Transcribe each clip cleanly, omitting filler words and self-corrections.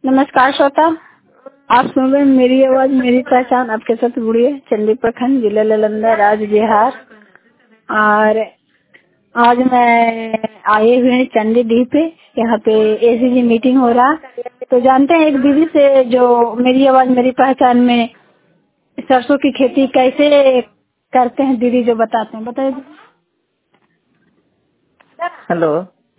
नमस्कार श्रोता, आप सुन रहे हैं मेरी आवाज मेरी पहचान। आपके साथ बुढ़ी है, चंदी प्रखंड, जिला नालंदा, राज्य बिहार। और आज मैं आए हुए हैं चंदी डी पे। यहाँ पे एसीजी मीटिंग हो रहा। तो जानते हैं एक दीदी से जो मेरी आवाज मेरी पहचान में सरसों की खेती कैसे करते हैं, दीदी जो बताते हैं, बताइए। हेलो,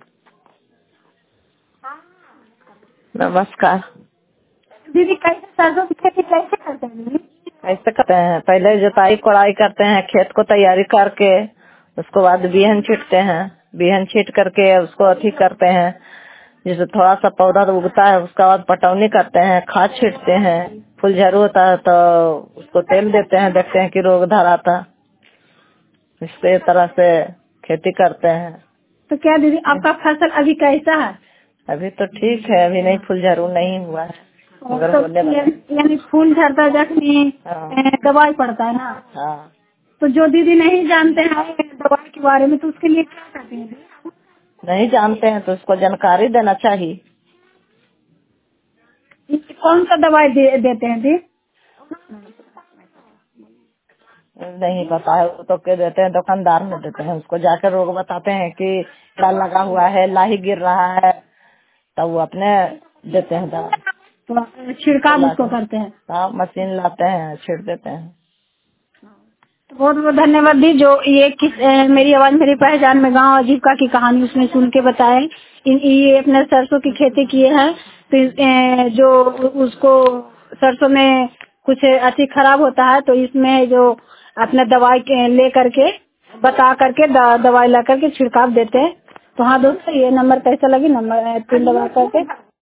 नमस्कार। दीदी कैसे सरसों की खेती कैसे करते हैं दीदी? ऐसे करते हैं, पहले जुताई कोड़ाई करते हैं, खेत को तैयारी करके उसको बाद बिहन छींटते हैं। बिहन छींट करके उसको अथी करते हैं, जैसे थोड़ा सा पौधा तो उगता है, उसका बाद पटौनी करते हैं, खाद छींटते हैं। फूलझारू होता है तो उसको तेल देते हैं, देखते हैं कि रोग धराता। इस तरह से खेती करते हैं। तो क्या दीदी आपका फसल अभी कैसा है? अभी तो ठीक है, अभी नहीं, फूलझारू नहीं हुआ है, मगर तो होने वाला है। यानी फूल झड़ता जखनी हाँ दवाई पड़ता है ना। हाँ। तो जो दीदी नहीं जानते हैं दवाई के बारे में, तो उसके लिए क्या करते हैं दीदी? नहीं जानते हैं तो उसको जानकारी देना चाहिए। कौन सा दवाई देते हैं दीदी? नहीं पता है, वो तो के देते हैं, दुकानदार में देते हैं, उसको जाकर रोग बताते हैं कि कीड़ा लगा हुआ है, लाही गिर रहा है, तब वो अपने देते हैं दवा। तो छिड़काव उसको करते हैं। हाँ, मशीन लाते हैं, छिड़ देते हैं। बहुत बहुत धन्यवाद दी, जो ये मेरी आवाज मेरी पहचान में गांव आजीविका की कहानी उसमें सुन के बताए। ये अपने सरसों की खेती किए हैं। तो जो उसको सरसों में कुछ अति खराब होता है, तो इसमें जो अपने दवाई ले करके बता करके दवाई ला करके छिड़काव देते हैं। तो हाँ दोस्तों, ये नंबर कैसा लगी, नंबर पिन दबा करके